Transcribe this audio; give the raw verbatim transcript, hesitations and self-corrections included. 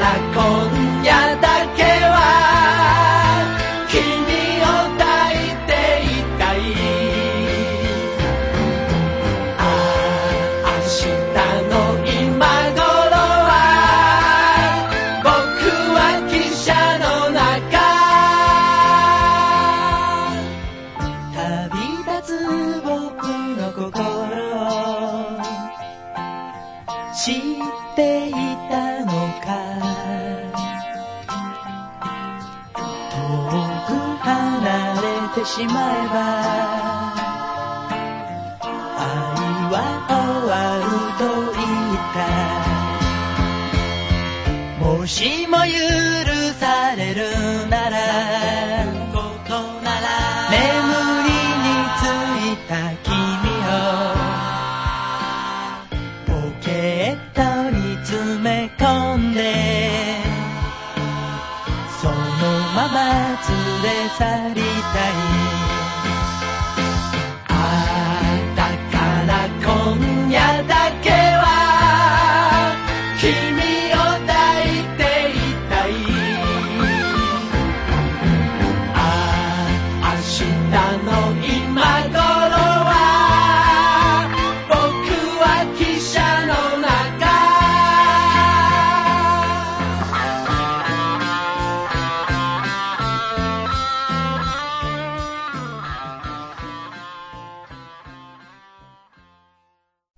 から今夜だけは君を抱いていたい。ああ明日の今頃は僕は汽車の中、旅立つ僕の心を知っていたのか。遠く離れてしまえば愛は終わると言った。もしも許されるなら眠りについた君をポケットに詰め込んでそのまま連れ去りたい。あだから今夜だけは君を抱いていたい。あ明日の